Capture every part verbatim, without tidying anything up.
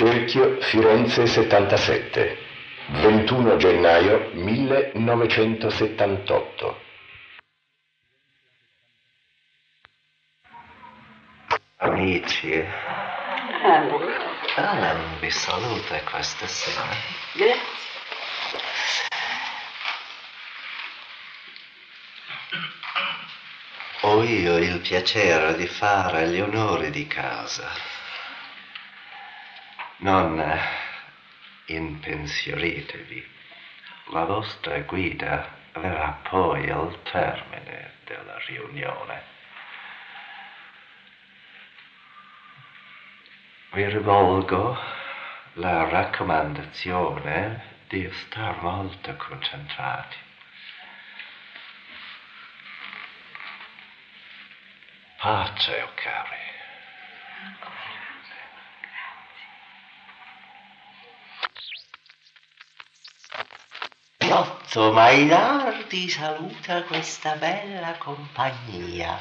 Cerchio, Firenze settantasette, ventuno gennaio millenovecentosettantotto. Amici, Alan vi saluta questa sera. Grazie. Ho io il piacere di fare gli onori di casa. Non impensioritevi. La vostra guida verrà poi al termine della riunione. Vi rivolgo la raccomandazione di star molto concentrati. Pace, o cari. Piotto Mainardi saluta questa bella compagnia.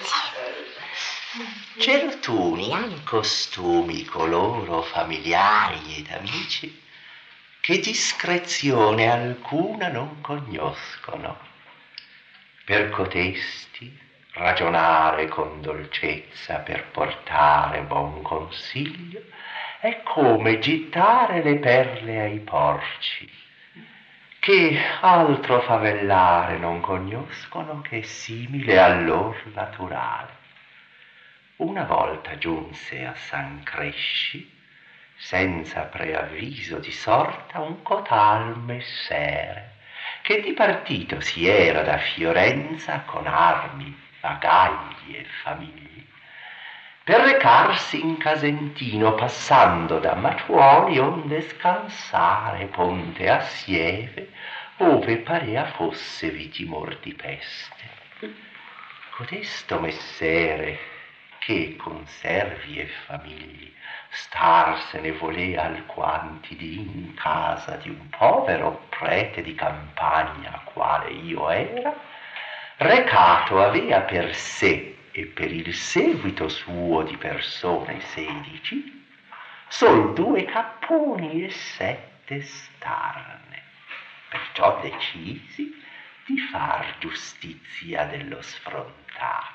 Certuni in costumi coloro familiari ed amici che discrezione alcuna non cognoscono. Per cotesti ragionare con dolcezza per portare buon consiglio è come gittare le perle ai porci, che altro favellare non cognoscono che simile a lor naturale. Una volta giunse a San Cresci, senza preavviso di sorta, un cotal messere, che dipartito si era da Fiorenza con armi, bagagli e famigli, per recarsi in Casentino, passando da Matuoli, onde scansare ponte a Sieve, ove parea fosse vi timor di peste. Codesto messere, che con servi e famigli starsene volea alquanti di in casa di un povero prete di campagna, quale io era, recato avea per sé e per il seguito suo di persone sedici, sol due capponi e sette starne. Perciò decisi di far giustizia dello sfrontato.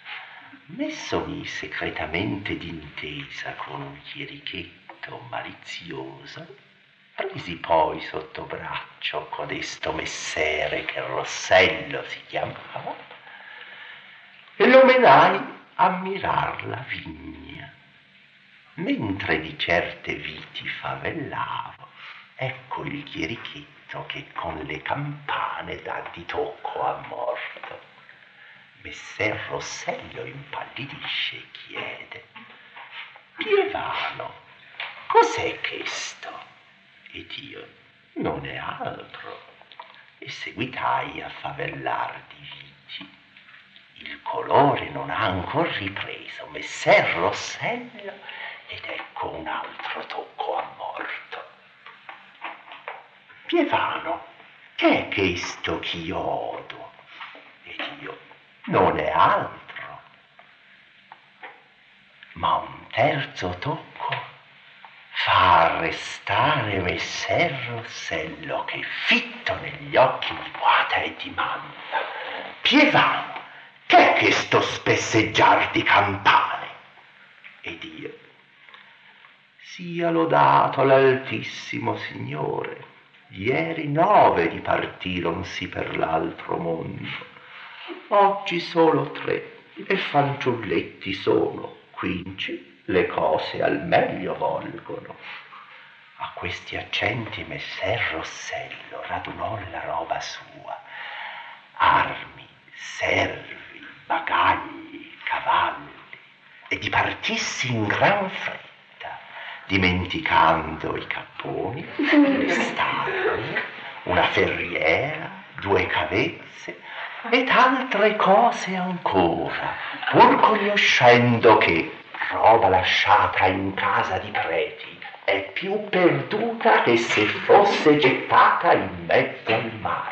Messomi secretamente d'intesa con un chierichetto malizioso, presi poi sotto braccio codesto messere che Rossello si chiamava e lo menai a mirar la vigna. Mentre di certe viti favellavo, ecco il chierichetto che con le campane dà di tocco a morto. Messer Rossello impallidisce e chiede: Pievano, cos'è questo? Ed io: non è altro. E seguitai a favellar di viti. Il colore non ha ancor ripreso Messer Rossello, ed ecco un altro tocco a morto. Pievano, che è questo ch'io odo? Ed io: non è altro. Ma un terzo tocco fa arrestare Messer Rossello, che fitto negli occhi mi guata e dimanda: Pievano, che è questo spesseggiar di campane? Ed io: sia lodato l'Altissimo Signore, ieri nove dipartironsi per l'altro mondo. Oggi solo tre, e fanciulletti sono, quinci le cose al meglio volgono. A questi accenti Messer Rossello radunò la roba sua, armi, servi, bagagli, cavalli, e dipartissi in gran fretta, dimenticando i capponi, le stalle, una ferriera, due cavezze, ed altre cose ancora, pur conoscendo che roba lasciata in casa di preti è più perduta che se fosse gettata in mezzo al mare.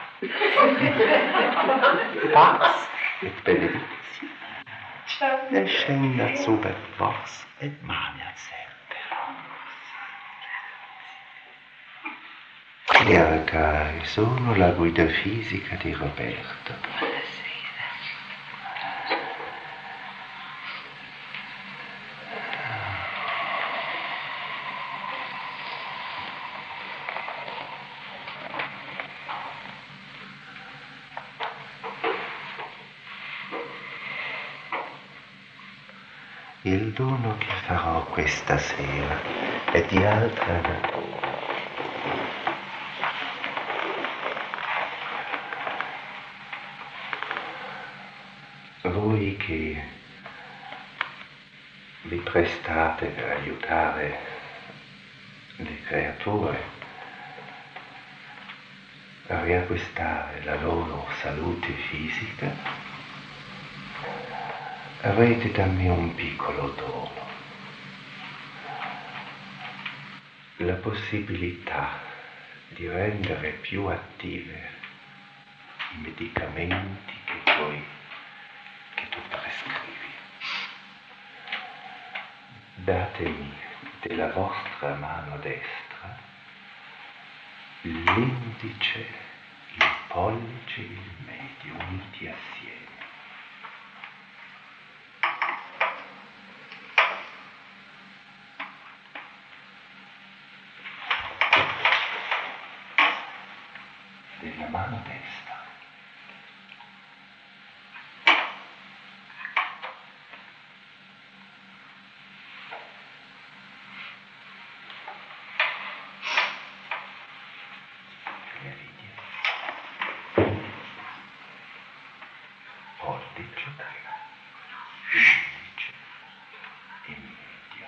Pax et benedizio descendat super vos et maneat semper. Chiara cari, sono la guida fisica di Roberto. Il dono che farò questa sera è di altra natura. Voi che vi prestate per aiutare le creature a riacquistare la loro salute fisica, avrete da me un piccolo dono, la possibilità di rendere più attive i medicamenti che voi, che tu prescrivi. Datemi della vostra mano destra l'indice, il pollice e il medio uniti assieme. Della mano destra. Pollice, indice e medio.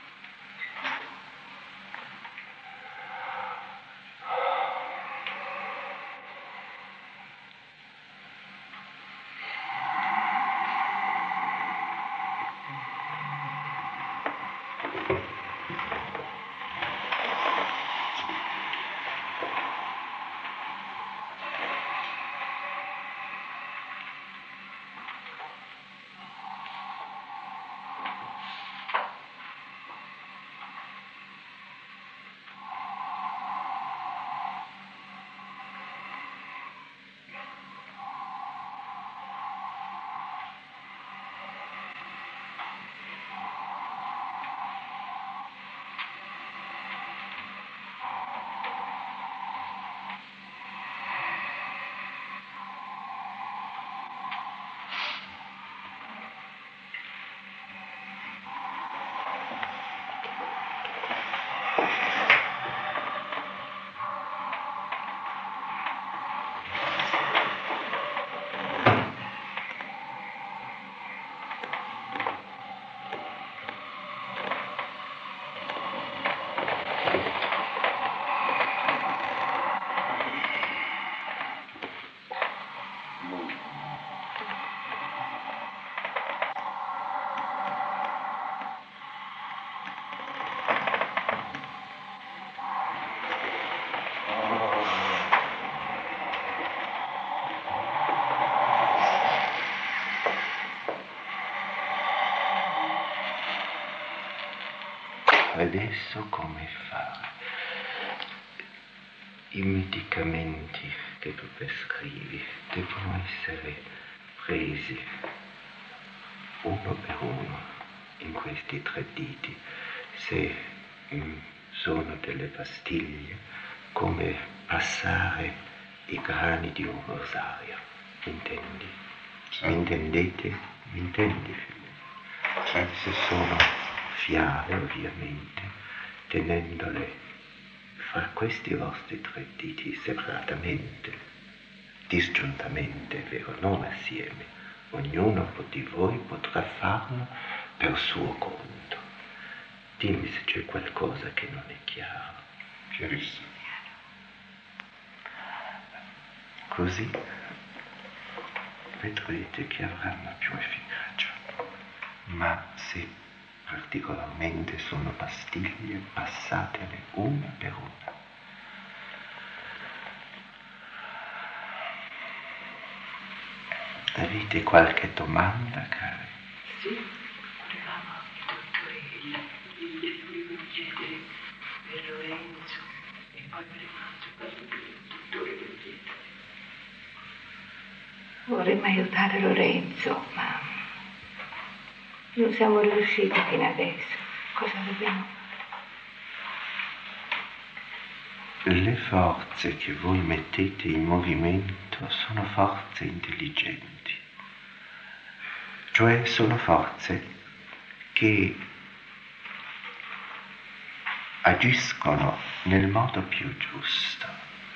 Adesso come fare? I medicamenti che tu prescrivi devono essere presi uno per uno in questi tre diti. Se mm, sono delle pastiglie, come passare i grani di un rosario. Intendi? Sì. Mi intendete? Mi intendi, figlio? Sì. Se sono fiale, ovviamente, tenendole fra questi vostri tre diti separatamente, disgiuntamente, è vero, non assieme. Ognuno di voi potrà farlo per suo conto. Dimmi se c'è qualcosa che non è chiaro. Chiarissimo. Così vedrete che avranno più efficacia. Ma se particolarmente sono pastiglie, passatele una per una. Avete qualche domanda, cari? Sì, volevamo il dottore Ella, gli volevo chiedere per Lorenzo e poi per un altro bambino. Vorremmo aiutare Lorenzo, ma non siamo riusciti fino adesso. Cosa dobbiamo fare? Le forze che voi mettete in movimento sono forze intelligenti, cioè sono forze che agiscono nel modo più giusto.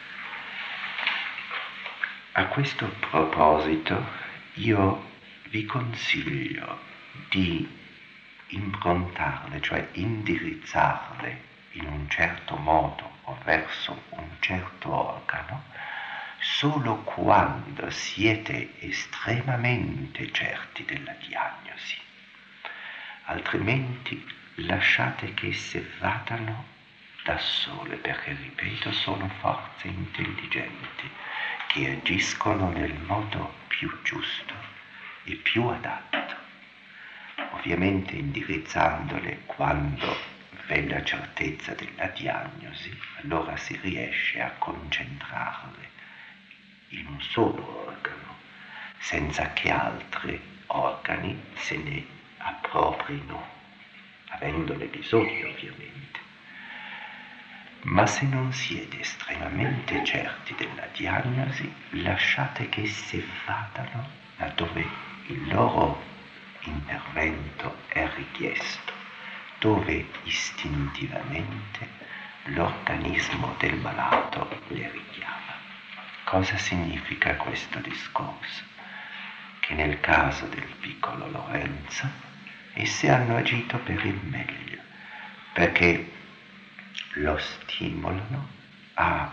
A questo proposito io vi consiglio di improntarle, cioè indirizzarle in un certo modo o verso un certo organo, solo quando siete estremamente certi della diagnosi. Altrimenti lasciate che esse vadano da sole, perché, ripeto, sono forze intelligenti che agiscono nel modo più giusto e più adatto. Ovviamente indirizzandole quando v'è la certezza della diagnosi, allora si riesce a concentrarle in un solo organo, senza che altri organi se ne approprino, avendone bisogno ovviamente. Ma se non siete estremamente certi della diagnosi, lasciate che esse vadano laddove il loro intervento è richiesto, dove istintivamente l'organismo del malato le richiama. Cosa significa questo discorso? Che nel caso del piccolo Lorenzo esse hanno agito per il meglio, perché lo stimolano a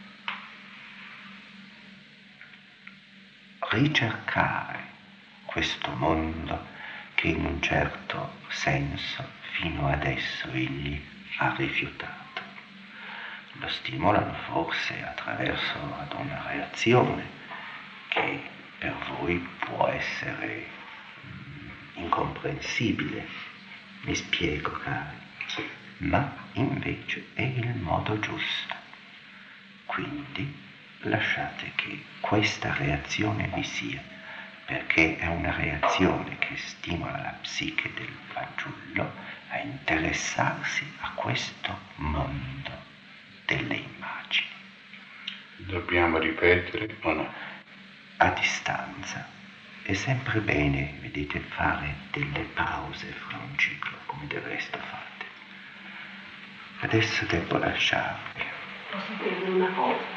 ricercare questo mondo che in un certo senso fino adesso egli ha rifiutato. Lo stimolano forse attraverso ad una reazione che per voi può essere incomprensibile, mi spiego, cari, ma invece è il modo giusto. Quindi lasciate che questa reazione vi sia, perché è una reazione che stimola la psiche del fanciullo a interessarsi a questo mondo delle immagini. Dobbiamo ripetere o no? A distanza. È sempre bene, vedete, fare delle pause fra un ciclo, come del resto fate. Adesso devo lasciarvi. Posso chiedere una cosa?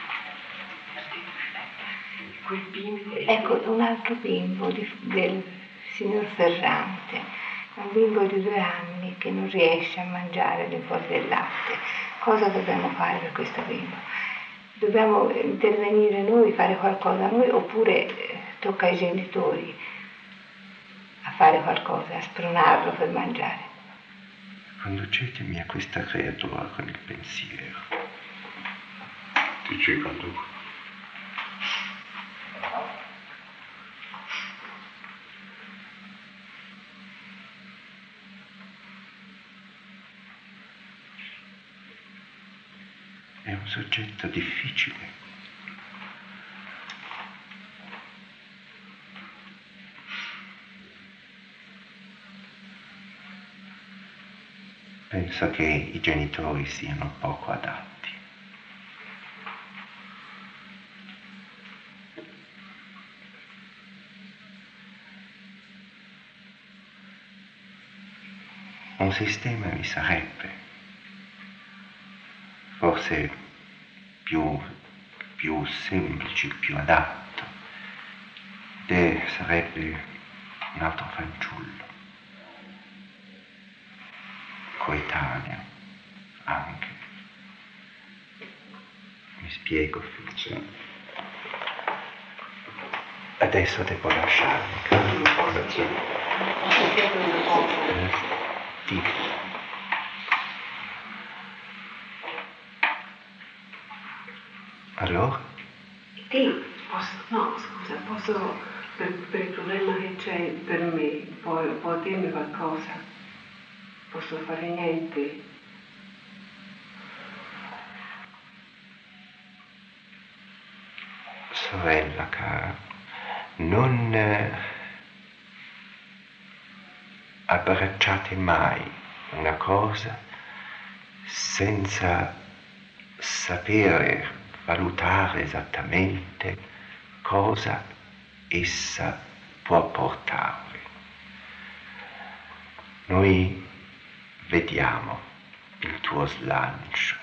Quel bimbo... Ecco, un altro bimbo di, del signor Ferrante, un bimbo di due anni che non riesce a mangiare le fuori del latte. Cosa dobbiamo fare per questo bimbo? Dobbiamo intervenire noi, fare qualcosa noi, oppure eh, tocca ai genitori a fare qualcosa, a spronarlo per mangiare? Conducetemi a questa creatura con il pensiero. Ti ci conduco. È un soggetto difficile. Penso che i genitori siano poco adatti. Un sistema mi sarebbe forse più, più semplice, più adatto, e sarebbe un altro fanciullo, coetaneo anche. Mi spiego, Felice. Adesso devo lasciarmi. Grazie. Posso chiedere una cosa? Eh, sì. Allora? Sì, posso, no, scusa, posso, per, per il problema che c'è per me, può, può dirmi qualcosa? Posso fare niente? Sorella cara, non eh, abbracciate mai una cosa senza sapere valutare esattamente cosa essa può portarvi. Noi vediamo il tuo slancio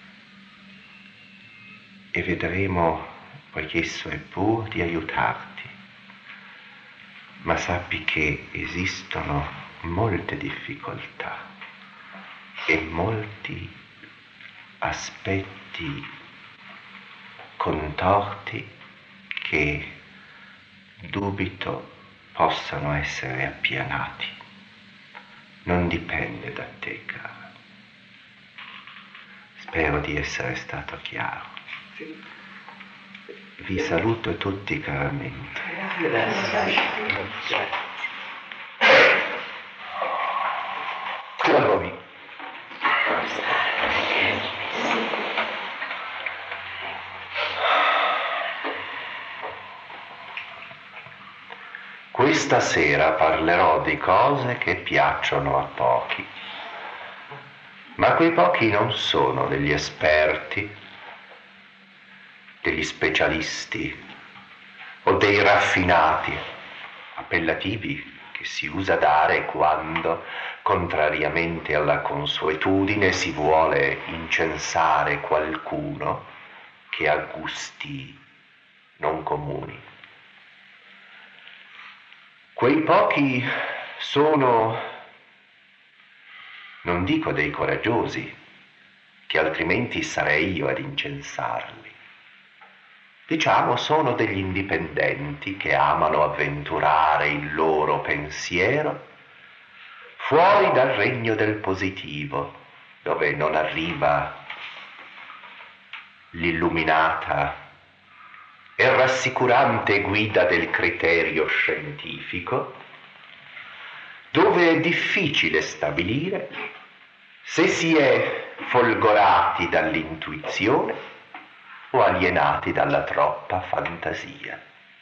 e vedremo, poiché esso è pur, di aiutarti, ma sappi che esistono molte difficoltà e molti aspetti contorti che dubito possano essere appianati. Non dipende da te, cara. Spero di essere stato chiaro. Vi saluto tutti caramente. Grazie. A voi. Questa sera parlerò di cose che piacciono a pochi, ma quei pochi non sono degli esperti, degli specialisti o dei raffinati, appellativi che si usa dare quando, contrariamente alla consuetudine, si vuole incensare qualcuno che ha gusti non comuni. Quei pochi sono, non dico dei coraggiosi, che altrimenti sarei io ad incensarli. Diciamo, sono degli indipendenti che amano avventurare il loro pensiero fuori dal regno del positivo, dove non arriva l'illuminata e rassicurante guida del criterio scientifico, dove è difficile stabilire se si è folgorati dall'intuizione o alienati dalla troppa fantasia.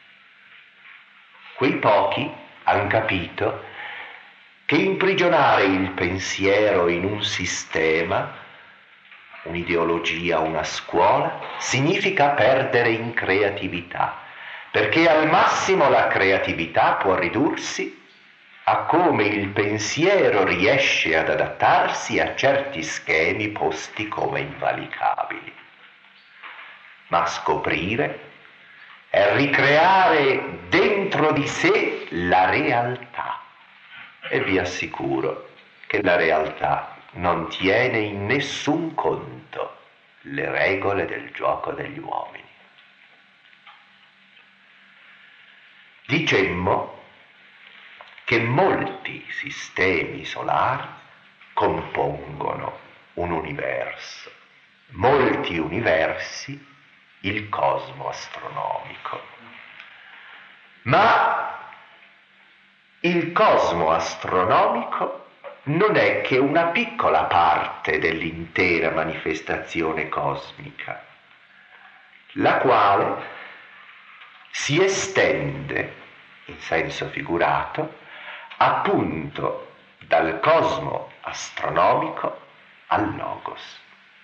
Quei pochi han capito che imprigionare il pensiero in un sistema, un'ideologia, una scuola, significa perdere in creatività, perché al massimo la creatività può ridursi a come il pensiero riesce ad adattarsi a certi schemi posti come invalicabili. Ma scoprire è ricreare dentro di sé la realtà, e vi assicuro che la realtà non tiene in nessun conto le regole del gioco degli uomini. Dicemmo che molti sistemi solari compongono un universo, molti universi il cosmo astronomico. Ma il cosmo astronomico non è che una piccola parte dell'intera manifestazione cosmica, la quale si estende, in senso figurato, appunto dal cosmo astronomico al logos.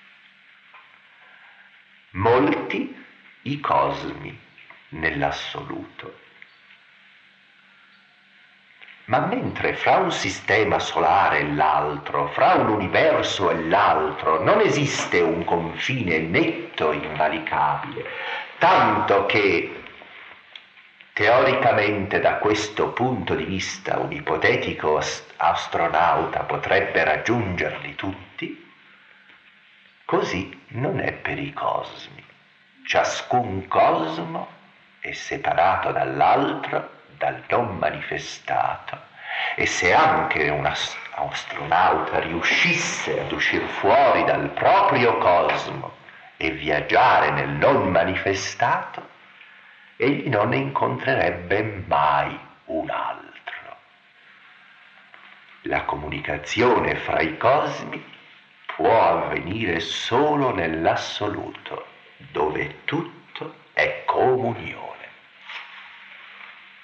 Molti i cosmi nell'assoluto. Ma mentre fra un sistema solare e l'altro, fra un universo e l'altro, non esiste un confine netto e invalicabile, tanto che teoricamente da questo punto di vista un ipotetico astronauta potrebbe raggiungerli tutti, così non è per i cosmi. Ciascun cosmo è separato dall'altro, dal non manifestato, e se anche un astronauta riuscisse ad uscire fuori dal proprio cosmo e viaggiare nel non manifestato, egli non ne incontrerebbe mai un altro. La comunicazione fra i cosmi può avvenire solo nell'assoluto, dove tutto è comunione.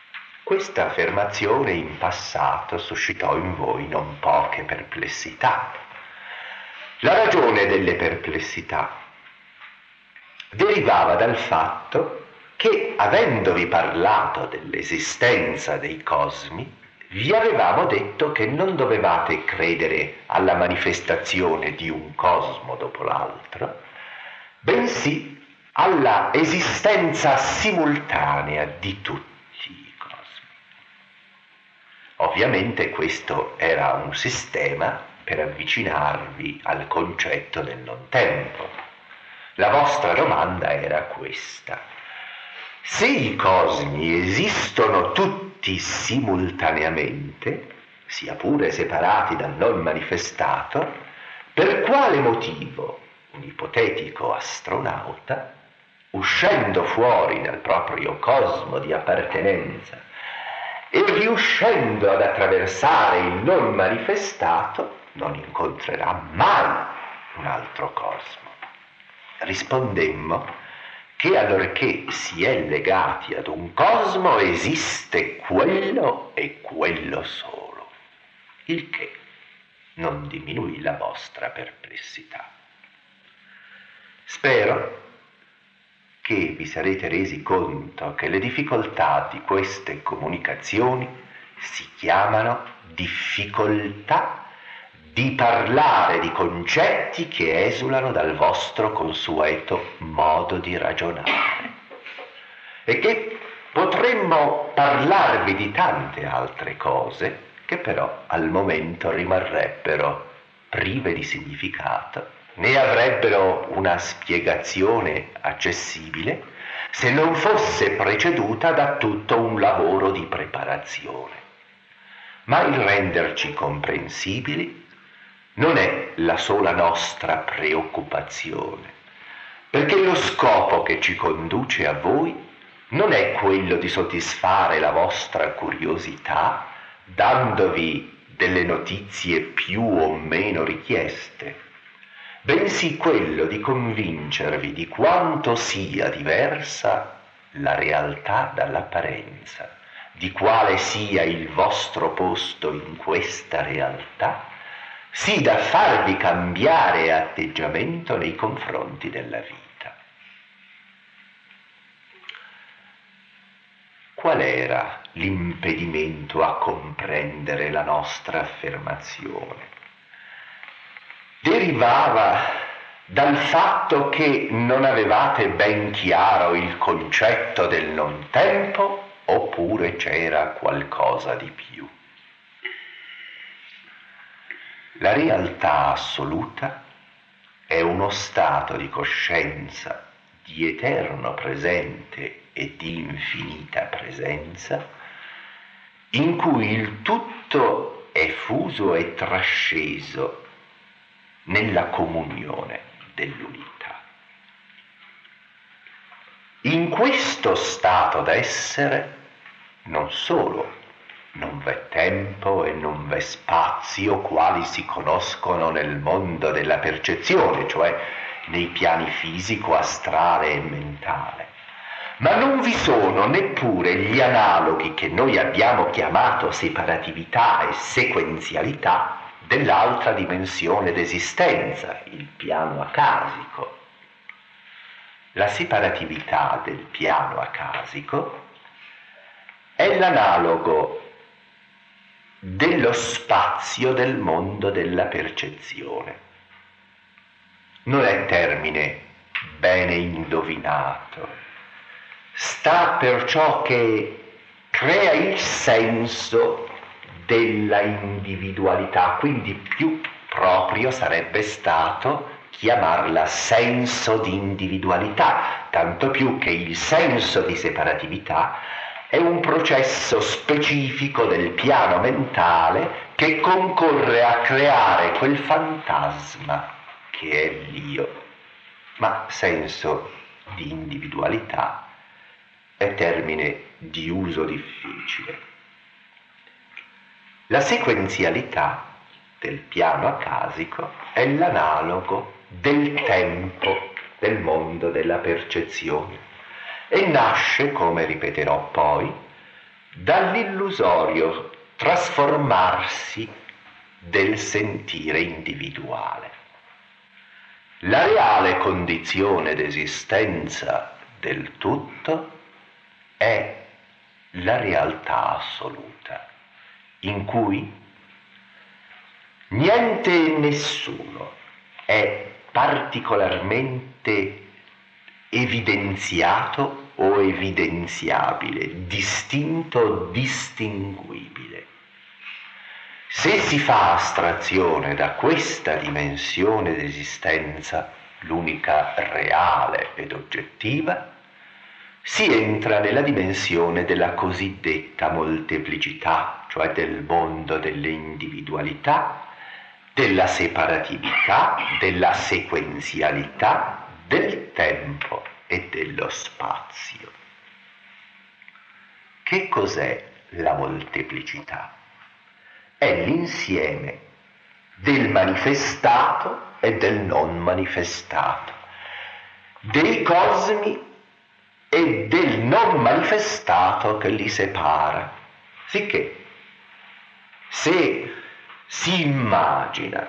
Questa affermazione in passato suscitò in voi non poche perplessità. La ragione delle perplessità derivava dal fatto che, avendovi parlato dell'esistenza dei cosmi, vi avevamo detto che non dovevate credere alla manifestazione di un cosmo dopo l'altro, bensì alla esistenza simultanea di tutti. Ovviamente questo era un sistema per avvicinarvi al concetto del non tempo. La vostra domanda era questa: se i cosmi esistono tutti simultaneamente, sia pure separati dal non manifestato, per quale motivo un ipotetico astronauta, uscendo fuori dal proprio cosmo di appartenenza e riuscendo ad attraversare il non manifestato, non incontrerà mai un altro cosmo? Rispondemmo che allorché si è legati ad un cosmo esiste quello e quello solo, il che non diminuì la vostra perplessità. Spero che vi sarete resi conto che le difficoltà di queste comunicazioni si chiamano difficoltà di parlare di concetti che esulano dal vostro consueto modo di ragionare e che potremmo parlarvi di tante altre cose che però al momento rimarrebbero prive di significato, né avrebbero una spiegazione accessibile se non fosse preceduta da tutto un lavoro di preparazione. Ma il renderci comprensibili non è la sola nostra preoccupazione, perché lo scopo che ci conduce a voi non è quello di soddisfare la vostra curiosità dandovi delle notizie più o meno richieste, bensì quello di convincervi di quanto sia diversa la realtà dall'apparenza, di quale sia il vostro posto in questa realtà, sì da farvi cambiare atteggiamento nei confronti della vita. Qual era l'impedimento a comprendere la nostra affermazione? Derivava dal fatto che non avevate ben chiaro il concetto del non tempo, oppure c'era qualcosa di più? La realtà assoluta è uno stato di coscienza di eterno presente e di infinita presenza, in cui il tutto è fuso e trasceso nella comunione dell'unità. In questo stato d'essere non solo non v'è tempo e non v'è spazio quali si conoscono nel mondo della percezione, cioè nei piani fisico, astrale e mentale, ma non vi sono neppure gli analoghi che noi abbiamo chiamato separatività e sequenzialità dell'altra dimensione d'esistenza, il piano acasico. La separatività del piano acasico è l'analogo dello spazio del mondo della percezione. Non è termine bene indovinato, sta per ciò che crea il senso della individualità, quindi più proprio sarebbe stato chiamarla senso di individualità, tanto più che il senso di separatività è un processo specifico del piano mentale che concorre a creare quel fantasma che è l'io. Ma senso di individualità è termine di uso difficile. La sequenzialità del piano acasico è l'analogo del tempo del mondo della percezione e nasce, come ripeterò poi, dall'illusorio trasformarsi del sentire individuale. La reale condizione d'esistenza del tutto è la realtà assoluta, in cui niente e nessuno è particolarmente evidenziato o evidenziabile, distinto o distinguibile. Se si fa astrazione da questa dimensione d'esistenza, l'unica reale ed oggettiva, si entra nella dimensione della cosiddetta molteplicità, cioè del mondo delle individualità, della separatività, della sequenzialità, del tempo e dello spazio. Che cos'è la molteplicità? È l'insieme del manifestato e del non manifestato, dei cosmi e del non manifestato che li separa. Sicché, se si immagina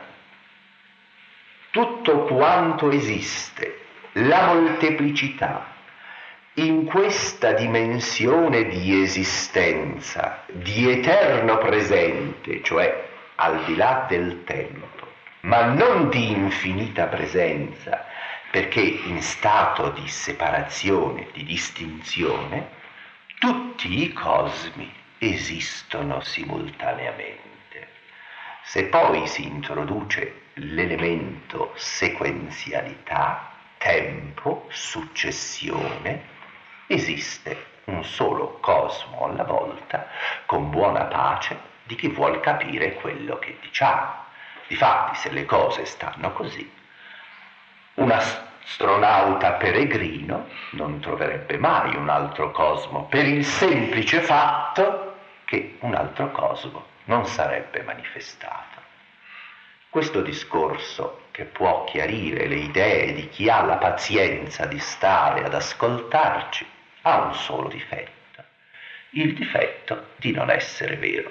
tutto quanto esiste, la molteplicità, in questa dimensione di esistenza, di eterno presente, cioè al di là del tempo, ma non di infinita presenza, perché in stato di separazione, di distinzione, tutti i cosmi esistono simultaneamente. Se poi si introduce l'elemento sequenzialità, tempo, successione, esiste un solo cosmo alla volta, con buona pace di chi vuol capire quello che diciamo. Difatti, se le cose stanno così, un astronauta peregrino non troverebbe mai un altro cosmo, per il semplice fatto che un altro cosmo non sarebbe manifestato. Questo discorso, che può chiarire le idee di chi ha la pazienza di stare ad ascoltarci, ha un solo difetto: il difetto di non essere vero.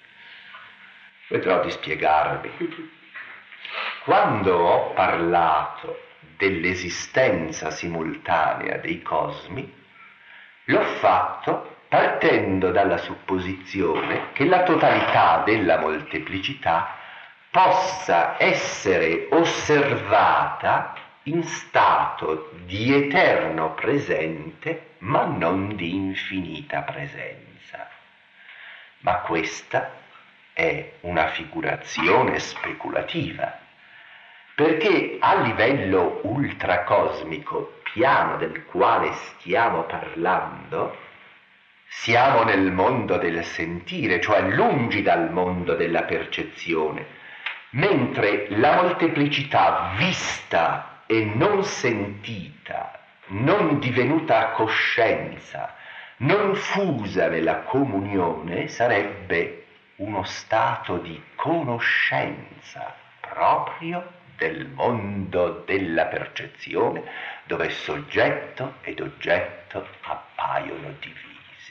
Vedrò di spiegarvi. Quando ho parlato dell'esistenza simultanea dei cosmi, l'ho fatto partendo dalla supposizione che la totalità della molteplicità possa essere osservata in stato di eterno presente, ma non di infinita presenza. Ma questa è una figurazione speculativa, perché a livello ultracosmico, piano del quale stiamo parlando, siamo nel mondo del sentire, cioè lungi dal mondo della percezione, mentre la molteplicità vista e non sentita, non divenuta coscienza, non fusa nella comunione, sarebbe uno stato di conoscenza proprio del mondo della percezione, dove soggetto ed oggetto appaiono divisi.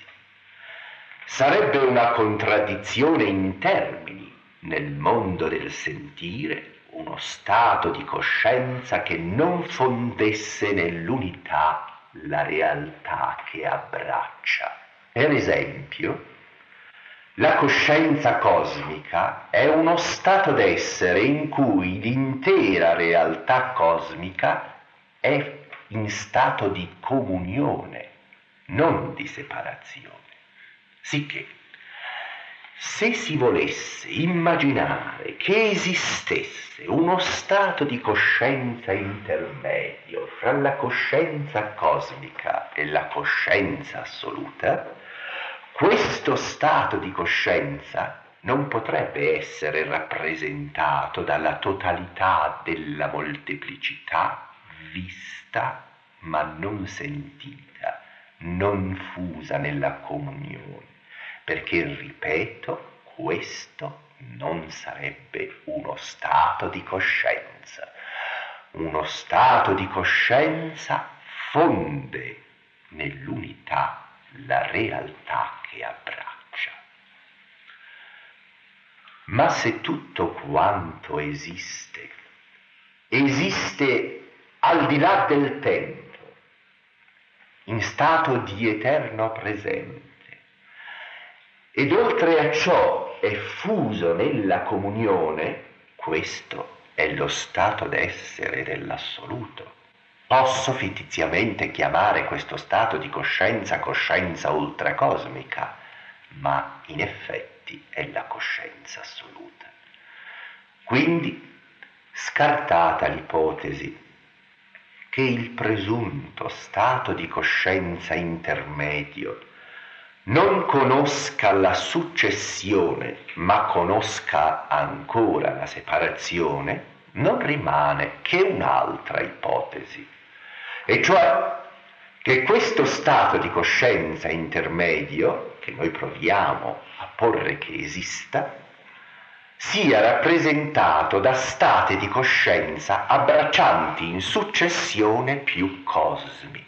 Sarebbe una contraddizione in termini nel mondo del sentire, uno stato di coscienza che non fondesse nell'unità la realtà che abbraccia. Per esempio, la coscienza cosmica è uno stato d'essere in cui l'intera realtà cosmica è in stato di comunione, non di separazione. Sicché, se si volesse immaginare che esistesse uno stato di coscienza intermedio fra la coscienza cosmica e la coscienza assoluta, questo stato di coscienza non potrebbe essere rappresentato dalla totalità della molteplicità vista ma non sentita, non fusa nella comunione, perché, ripeto, questo non sarebbe uno stato di coscienza. Uno stato di coscienza fonde nell'unità la realtà che abbraccia. Ma se tutto quanto esiste, esiste al di là del tempo, in stato di eterno presente, ed oltre a ciò è fuso nella comunione, questo è lo stato d'essere dell'assoluto. Posso fittiziamente chiamare questo stato di coscienza coscienza ultracosmica, ma in effetti è la coscienza assoluta. Quindi, scartata l'ipotesi che il presunto stato di coscienza intermedio non conosca la successione, ma conosca ancora la separazione, non rimane che un'altra ipotesi, e cioè che questo stato di coscienza intermedio, che noi proviamo a porre che esista, sia rappresentato da stati di coscienza abbraccianti in successione più cosmi.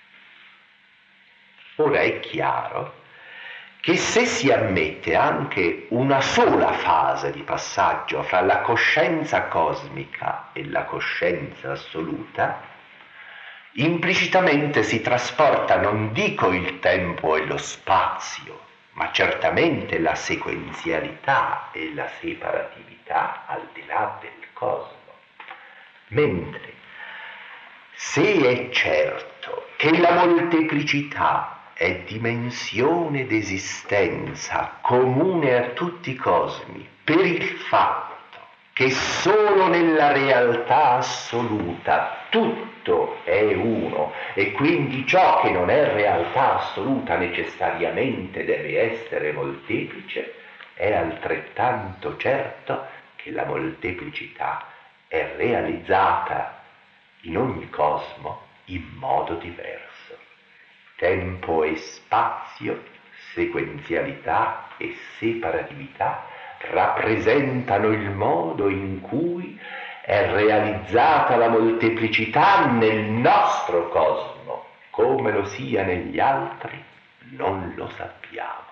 Ora è chiaro che se si ammette anche una sola fase di passaggio fra la coscienza cosmica e la coscienza assoluta, implicitamente si trasporta, non dico il tempo e lo spazio, ma certamente la sequenzialità e la separatività al di là del cosmo. Mentre se è certo che la molteplicità è dimensione d'esistenza comune a tutti i cosmi, per il fatto che solo nella realtà assoluta tutto è uno, e quindi ciò che non è realtà assoluta necessariamente deve essere molteplice, è altrettanto certo che la molteplicità è realizzata in ogni cosmo in modo diverso. Tempo e spazio, sequenzialità e separatività rappresentano il modo in cui è realizzata la molteplicità nel nostro cosmo, come lo sia negli altri non lo sappiamo.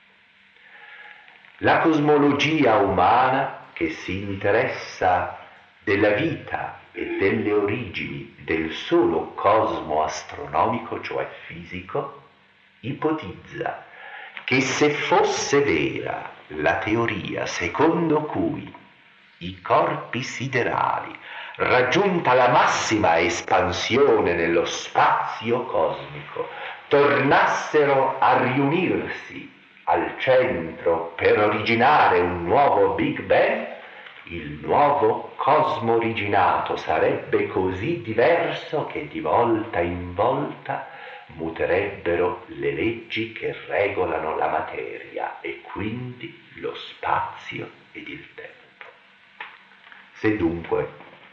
La cosmologia umana, che si interessa della vita e delle origini del solo cosmo astronomico, cioè fisico, ipotizza che se fosse vera la teoria secondo cui i corpi siderali, raggiunta la massima espansione nello spazio cosmico, tornassero a riunirsi al centro per originare un nuovo Big Bang, il nuovo cosmo originato sarebbe così diverso che di volta in volta muterebbero le leggi che regolano la materia e quindi lo spazio ed il tempo. Se dunque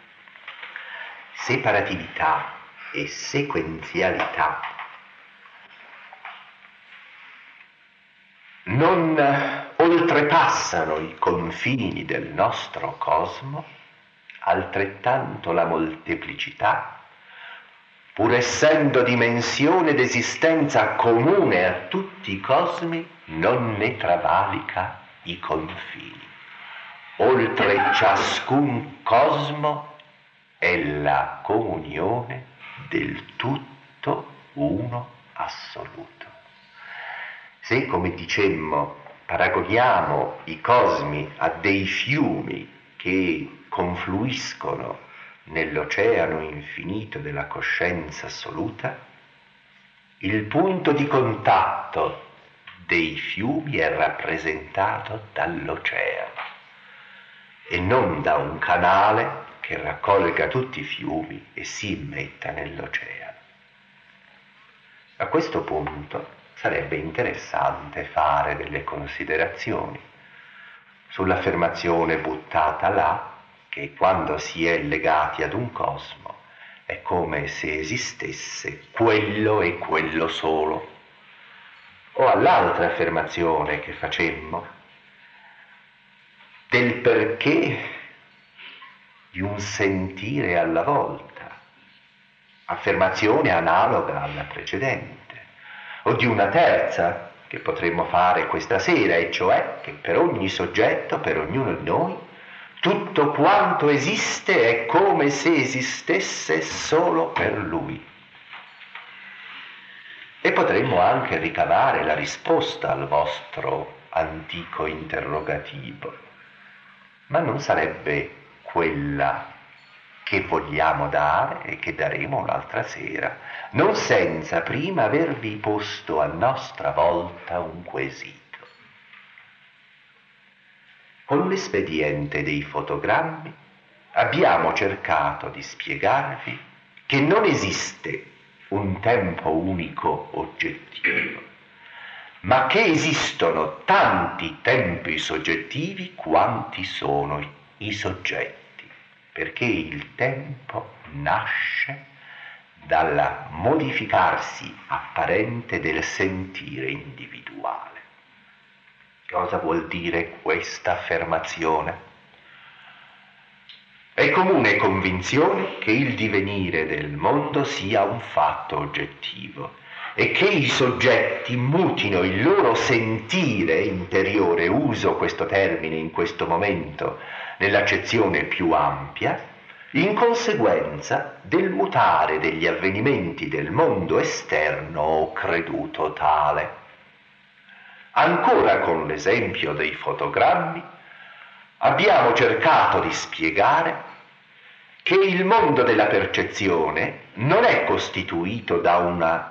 separatività e sequenzialità non oltrepassano i confini del nostro cosmo, altrettanto la molteplicità, pur essendo dimensione d'esistenza comune a tutti i cosmi, non ne travalica i confini. Oltre ciascun cosmo è la comunione del tutto uno assoluto. Se, come dicemmo, paragoniamo i cosmi a dei fiumi che confluiscono nell'oceano infinito della coscienza assoluta, il punto di contatto dei fiumi è rappresentato dall'oceano e non da un canale che raccolga tutti i fiumi e si immetta nell'oceano. A questo punto sarebbe interessante fare delle considerazioni sull'affermazione buttata là che quando si è legati ad un cosmo è come se esistesse quello e quello solo, o all'altra affermazione che facemmo del perché di un sentire alla volta, affermazione analoga alla precedente, o di una terza che potremmo fare questa sera, e cioè che per ogni soggetto, per ognuno di noi, tutto quanto esiste è come se esistesse solo per lui. E potremmo anche ricavare la risposta al vostro antico interrogativo, ma non sarebbe quella che vogliamo dare e che daremo un'altra sera, non senza prima avervi posto a nostra volta un quesito. Con l'espediente dei fotogrammi abbiamo cercato di spiegarvi che non esiste un tempo unico oggettivo, ma che esistono tanti tempi soggettivi quanti sono i soggetti, perché il tempo nasce dal modificarsi apparente del sentire individuale. Cosa vuol dire questa affermazione? È comune convinzione che il divenire del mondo sia un fatto oggettivo e che i soggetti mutino il loro sentire interiore, uso questo termine in questo momento nell'accezione più ampia, in conseguenza del mutare degli avvenimenti del mondo esterno o creduto tale. Ancora con l'esempio dei fotogrammi, abbiamo cercato di spiegare che il mondo della percezione non è costituito da una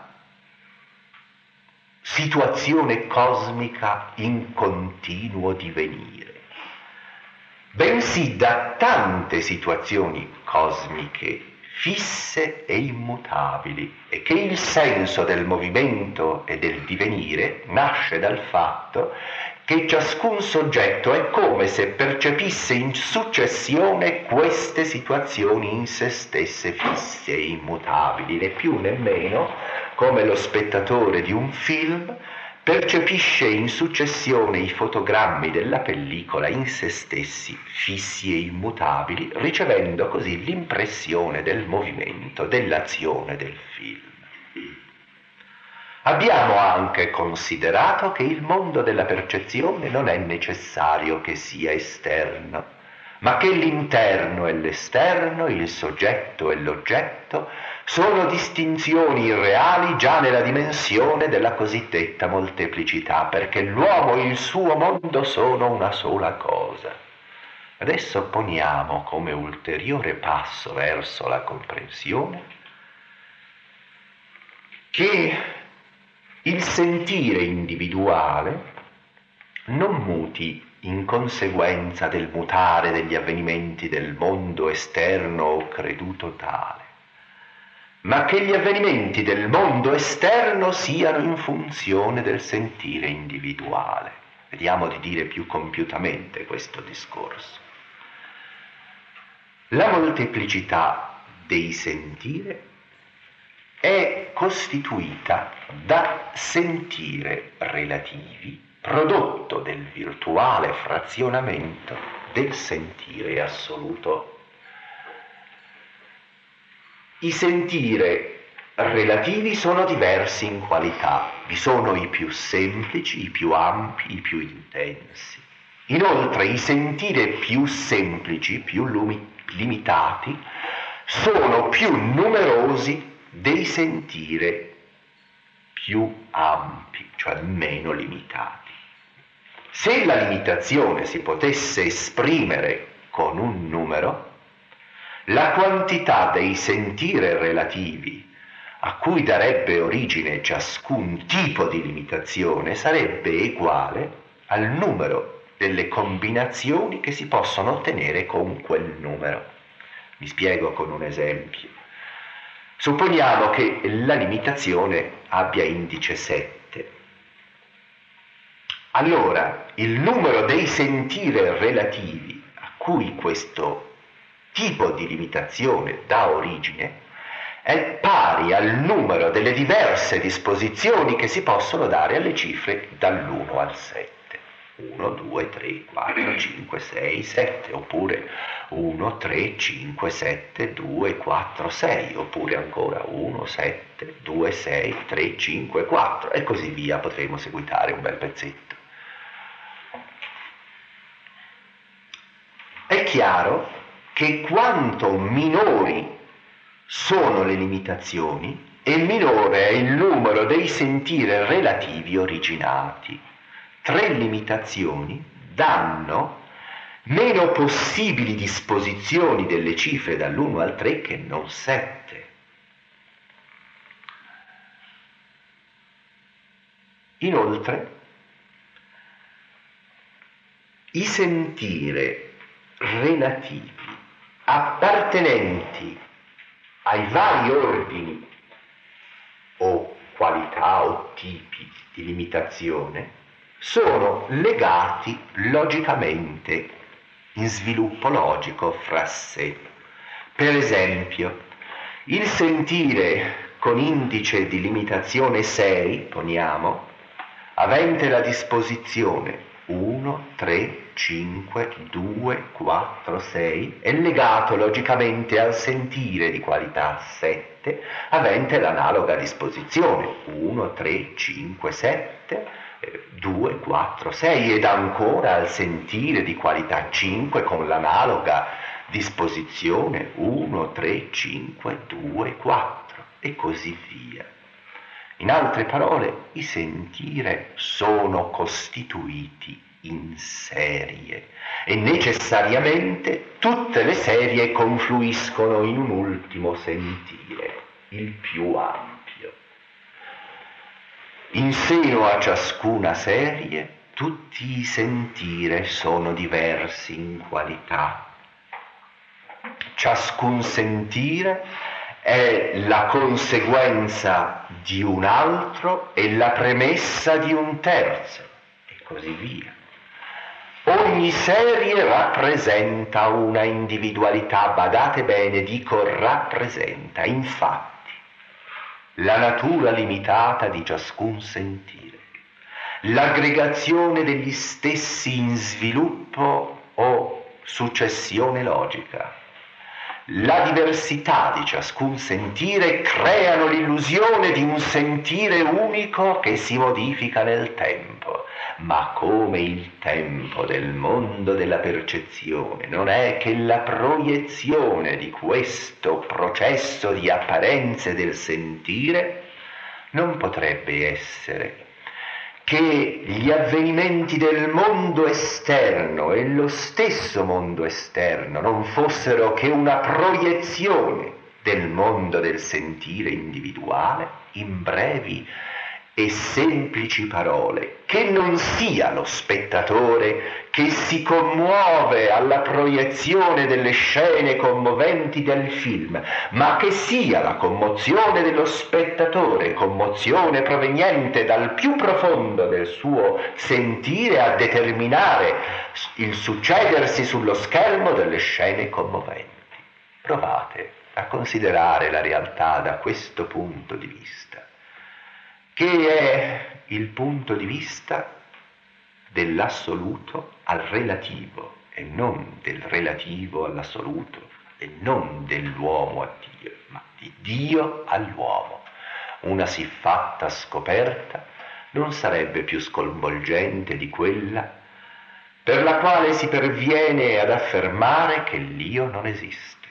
situazione cosmica in continuo divenire, bensì da tante situazioni cosmiche fisse e immutabili, e che il senso del movimento e del divenire nasce dal fatto che ciascun soggetto è come se percepisse in successione queste situazioni in se stesse fisse e immutabili, né più né meno come lo spettatore di un film percepisce in successione i fotogrammi della pellicola in se stessi fissi e immutabili, ricevendo così l'impressione del movimento, dell'azione del film. Abbiamo anche considerato che il mondo della percezione non è necessario che sia esterno, ma che l'interno e l'esterno, il soggetto e l'oggetto, sono distinzioni irreali già nella dimensione della cosiddetta molteplicità, perché l'uomo e il suo mondo sono una sola cosa. Adesso poniamo come ulteriore passo verso la comprensione che il sentire individuale non muti in conseguenza del mutare degli avvenimenti del mondo esterno o creduto tale, ma che gli avvenimenti del mondo esterno siano in funzione del sentire individuale. Vediamo di dire più compiutamente questo discorso. La molteplicità dei sentire è costituita da sentire relativi, prodotto del virtuale frazionamento del sentire assoluto. I sentire relativi sono diversi in qualità, vi sono i più semplici, i più ampi, i più intensi. Inoltre i sentire più semplici, più lumi- limitati, sono più numerosi dei sentire più ampi, cioè meno limitati. Se la limitazione si potesse esprimere con un numero, la quantità dei sentire relativi a cui darebbe origine ciascun tipo di limitazione sarebbe uguale al numero delle combinazioni che si possono ottenere con quel numero. Mi spiego con un esempio. Supponiamo che la limitazione abbia indice sette. Allora, il numero dei sentire relativi a cui questo tipo di limitazione dà origine è pari al numero delle diverse disposizioni che si possono dare alle cifre dall'uno al sette. uno, due, tre, quattro, cinque, sei, sette, oppure uno, tre, cinque, sette, due, quattro, sei, oppure ancora uno, sette, due, sei, tre, cinque, quattro e così via, potremo seguitare un bel pezzetto. È chiaro che quanto minori sono le limitazioni e minore è il numero dei sentiri relativi originati. Tre limitazioni danno meno possibili disposizioni delle cifre dall'uno al tre che non sette. Inoltre, i sentire relativi appartenenti ai vari ordini o qualità o tipi di limitazione sono legati logicamente in sviluppo logico fra sé. Per esempio, il sentire con indice di limitazione sei, poniamo, avente la disposizione uno, tre, cinque, due, quattro, sei, è legato logicamente al sentire di qualità sette, avente l'analoga disposizione uno, tre, cinque, sette, due, quattro, sei, ed ancora al sentire di qualità cinque con l'analoga disposizione uno, tre, cinque, due, quattro e così via. In altre parole, i sentire sono costituiti in serie e necessariamente tutte le serie confluiscono in un ultimo sentire, il più ampio. In seno a ciascuna serie tutti i sentire sono diversi in qualità. Ciascun sentire è la conseguenza di un altro e la premessa di un terzo, e così via. Ogni serie rappresenta una individualità, badate bene, dico rappresenta, infatti, la natura limitata di ciascun sentire, l'aggregazione degli stessi in sviluppo o successione logica, la diversità di ciascun sentire creano l'illusione di un sentire unico che si modifica nel tempo. Ma come il tempo del mondo della percezione non è che la proiezione di questo processo di apparenze del sentire, non potrebbe essere che gli avvenimenti del mondo esterno e lo stesso mondo esterno non fossero che una proiezione del mondo del sentire individuale, in brevi e semplici parole, che non sia lo spettatore che si commuove alla proiezione delle scene commoventi del film, ma che sia la commozione dello spettatore, commozione proveniente dal più profondo del suo sentire a determinare il succedersi sullo schermo delle scene commoventi. Provate a considerare la realtà da questo punto di vista, che è il punto di vista dell'assoluto al relativo e non del relativo all'assoluto e non dell'uomo a Dio, ma di Dio all'uomo. Una siffatta scoperta non sarebbe più sconvolgente di quella per la quale si perviene ad affermare che l'io non esiste.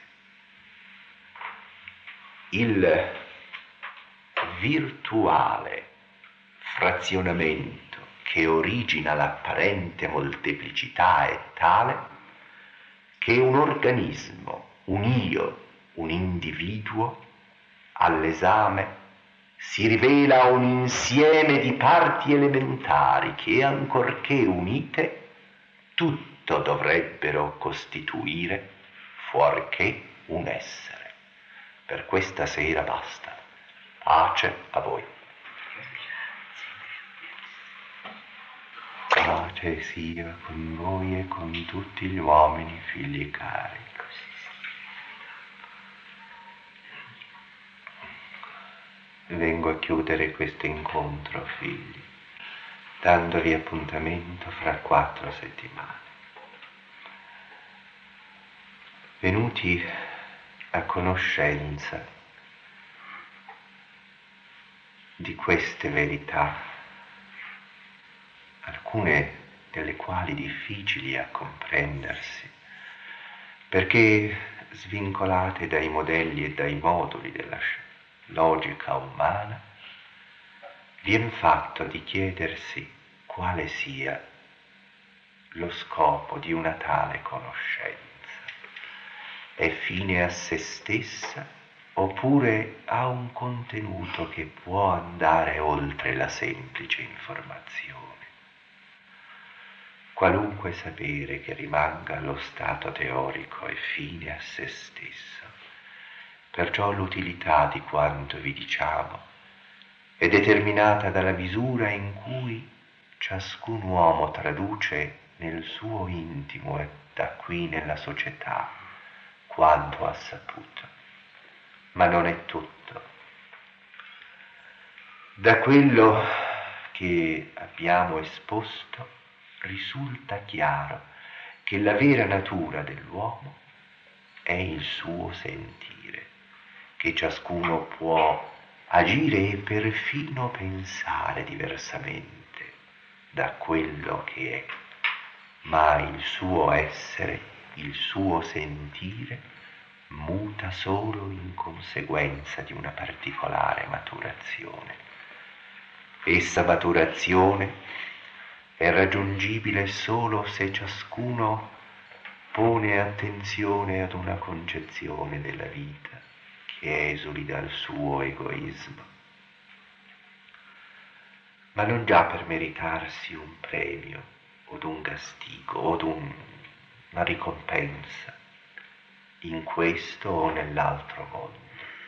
Il virtuale frazionamento che origina l'apparente molteplicità è tale che un organismo, un io, un individuo, all'esame si rivela un insieme di parti elementari che, ancorché unite, tutto dovrebbero costituire fuorché un essere. Per questa sera basta. Pace a voi. Pace sia con voi e con tutti gli uomini, figli cari. Vengo a chiudere questo incontro, figli, dandovi appuntamento fra quattro settimane. Venuti a conoscenza di queste verità, alcune delle quali difficili a comprendersi, perché svincolate dai modelli e dai moduli della logica umana, vien fatto di chiedersi quale sia lo scopo di una tale conoscenza. È fine a se stessa oppure ha un contenuto che può andare oltre la semplice informazione? Qualunque sapere che rimanga allo stato teorico è fine a se stesso. Perciò l'utilità di quanto vi diciamo è determinata dalla misura in cui ciascun uomo traduce nel suo intimo e da qui nella società quanto ha saputo. Ma non è tutto. Da quello che abbiamo esposto risulta chiaro che la vera natura dell'uomo è il suo sentire, che ciascuno può agire e perfino pensare diversamente da quello che è, ma il suo essere, il suo sentire muta solo in conseguenza di una particolare maturazione. Essa maturazione è raggiungibile solo se ciascuno pone attenzione ad una concezione della vita che esuli dal suo egoismo, ma non già per meritarsi un premio o un castigo o un, una ricompensa in questo o nell'altro mondo,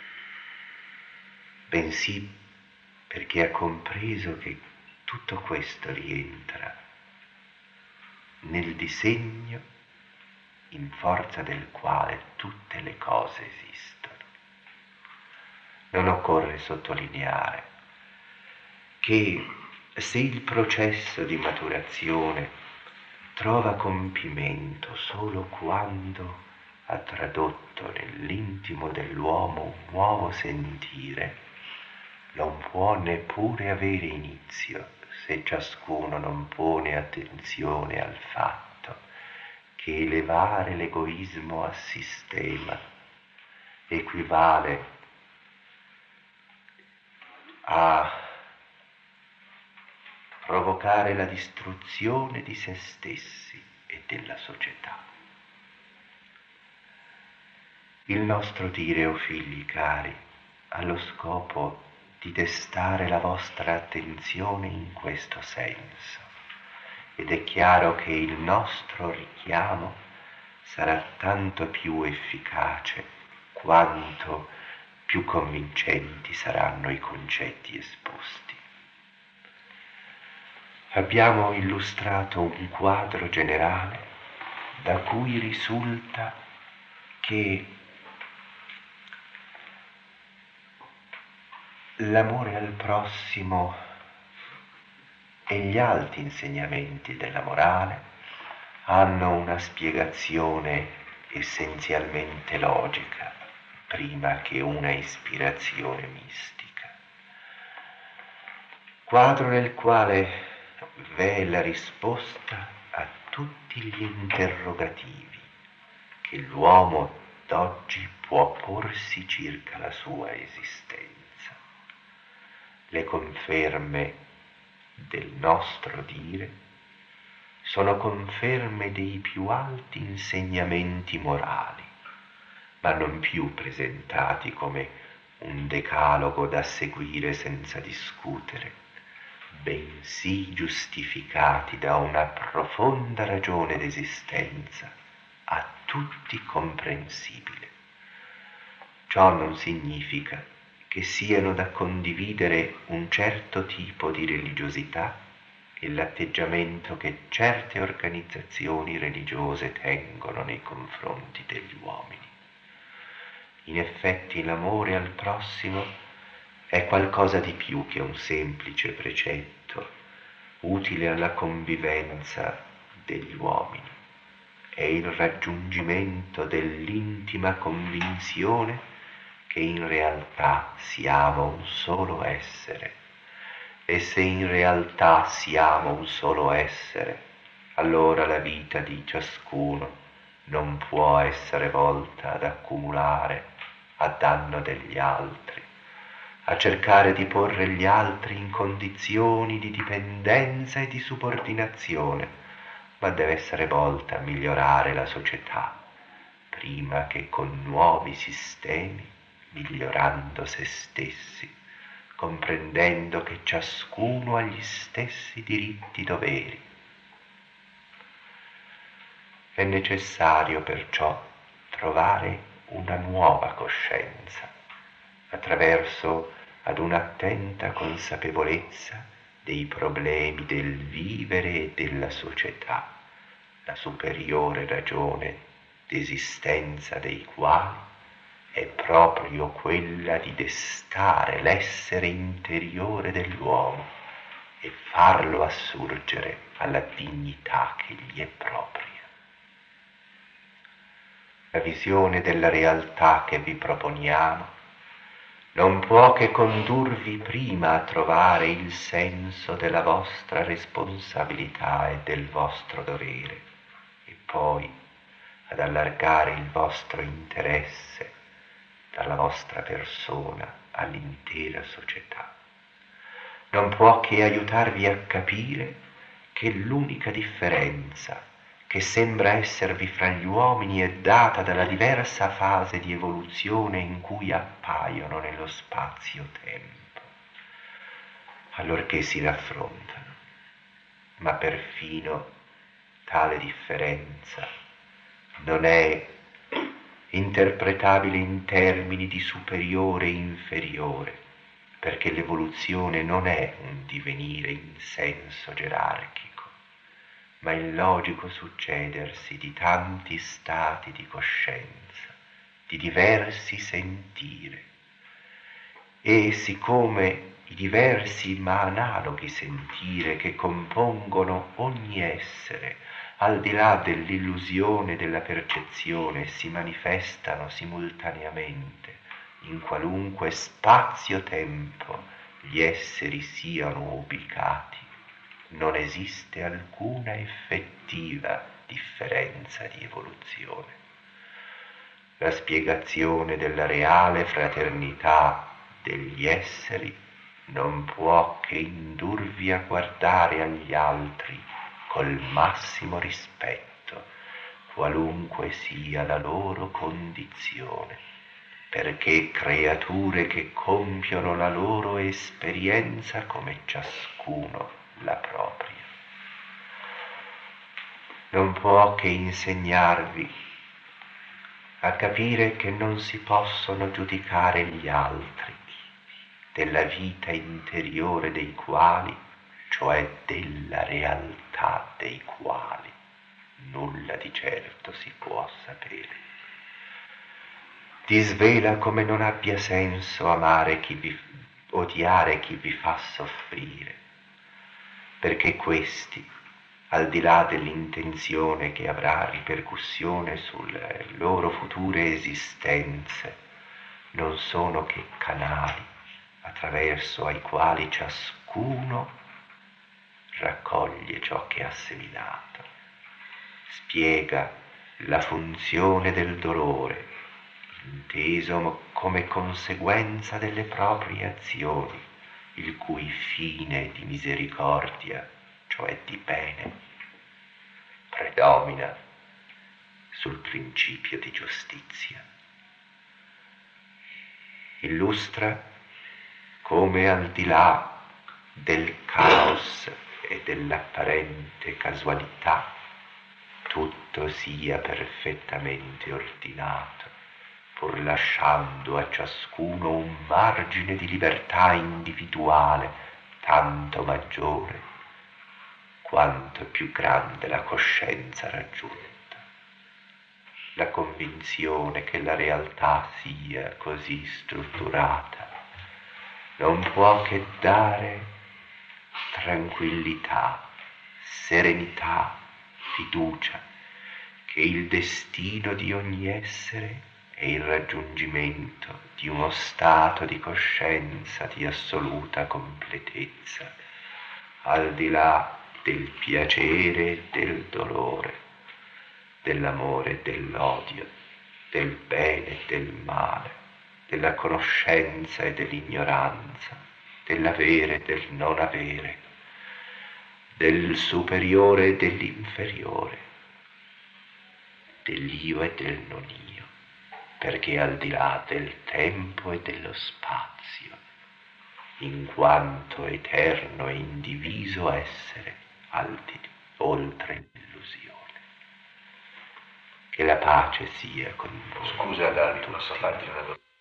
bensì perché ha compreso che tutto questo rientra nel disegno in forza del quale tutte le cose esistono. Non occorre sottolineare che se il processo di maturazione trova compimento solo quando ha tradotto nell'intimo dell'uomo un nuovo sentire, non può neppure avere inizio se ciascuno non pone attenzione al fatto che elevare l'egoismo a sistema equivale a provocare la distruzione di se stessi e della società. Il nostro dire, o figli cari, ha lo scopo di destare la vostra attenzione in questo senso, ed è chiaro che il nostro richiamo sarà tanto più efficace quanto più convincenti saranno i concetti esposti. Abbiamo illustrato un quadro generale da cui risulta che l'amore al prossimo e gli alti insegnamenti della morale hanno una spiegazione essenzialmente logica prima che una ispirazione mistica. Quadro nel quale v'è la risposta a tutti gli interrogativi che l'uomo d'oggi può porsi circa la sua esistenza. Le conferme del nostro dire sono conferme dei più alti insegnamenti morali, ma non più presentati come un decalogo da seguire senza discutere, bensì giustificati da una profonda ragione d'esistenza a tutti comprensibile. Ciò non significa che siano da condividere un certo tipo di religiosità e l'atteggiamento che certe organizzazioni religiose tengono nei confronti degli uomini. In effetti l'amore al prossimo è qualcosa di più che un semplice precetto, utile alla convivenza degli uomini, è il raggiungimento dell'intima convinzione che in realtà siamo un solo essere. E se in realtà siamo un solo essere, allora la vita di ciascuno non può essere volta ad accumulare a danno degli altri, a cercare di porre gli altri in condizioni di dipendenza e di subordinazione, ma deve essere volta a migliorare la società, prima che con nuovi sistemi, migliorando se stessi, comprendendo che ciascuno ha gli stessi diritti doveri. È necessario perciò trovare una nuova coscienza attraverso ad un'attenta consapevolezza dei problemi del vivere e della società, la superiore ragione d'esistenza dei quali è proprio quella di destare l'essere interiore dell'uomo e farlo assurgere alla dignità che gli è propria. La visione della realtà che vi proponiamo non può che condurvi prima a trovare il senso della vostra responsabilità e del vostro dovere, e poi ad allargare il vostro interesse dalla vostra persona all'intera società. Non può che aiutarvi a capire che l'unica differenza che sembra esservi fra gli uomini è data dalla diversa fase di evoluzione in cui appaiono nello spazio-tempo, allorché si raffrontano. Ma perfino tale differenza non è interpretabile in termini di superiore e inferiore, perché l'evoluzione non è un divenire in senso gerarchico, ma il logico succedersi di tanti stati di coscienza, di diversi sentire. E siccome i diversi ma analoghi sentire che compongono ogni essere, al di là dell'illusione della percezione, si manifestano simultaneamente in qualunque spazio-tempo gli esseri siano ubicati, non esiste alcuna effettiva differenza di evoluzione. La spiegazione della reale fraternità degli esseri non può che indurvi a guardare agli altri col massimo rispetto, qualunque sia la loro condizione, perché creature che compiono la loro esperienza come ciascuno la propria. Non può che insegnarvi a capire che non si possono giudicare gli altri della vita interiore dei quali, cioè della realtà dei quali, nulla di certo si può sapere. Ti svela come non abbia senso amare chi vi, odiare chi vi fa soffrire, perché questi, al di là dell'intenzione che avrà ripercussione sulle loro future esistenze, non sono che canali attraverso ai quali ciascuno raccoglie ciò che ha seminato, spiega la funzione del dolore, inteso come conseguenza delle proprie azioni, il cui fine di misericordia, cioè di bene, predomina sul principio di giustizia. Illustra come al di là del caos e dell'apparente casualità tutto sia perfettamente ordinato, pur lasciando a ciascuno un margine di libertà individuale tanto maggiore quanto è più grande la coscienza raggiunta. La convinzione che la realtà sia così strutturata non può che dare tranquillità, serenità, fiducia, che il destino di ogni essere è il raggiungimento di uno stato di coscienza di assoluta completezza, al di là del piacere e del dolore, dell'amore e dell'odio, del bene e del male, della conoscenza e dell'ignoranza, dell'avere e del non avere, del superiore e dell'inferiore, dell'io e del non io, perché al di là del tempo e dello spazio, in quanto eterno e indiviso essere, al di oltre l'illusione. Che la pace sia con voi. Scusa Dani, posso farti una domanda?